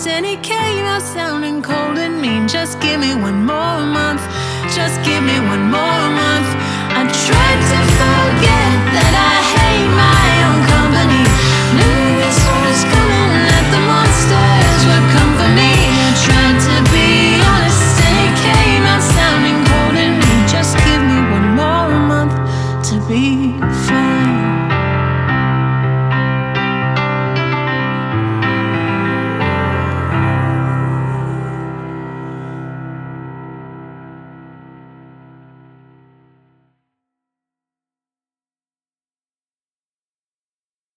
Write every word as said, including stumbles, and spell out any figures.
honest, and he came out sounding cold and mean. Just give me one more month, just give me one more month. I tried to forget that I hate my own company. Knew this was coming, that the monsters would come for me. I tried to be honest, and he came out sounding cold and mean. Just give me one more month to be free.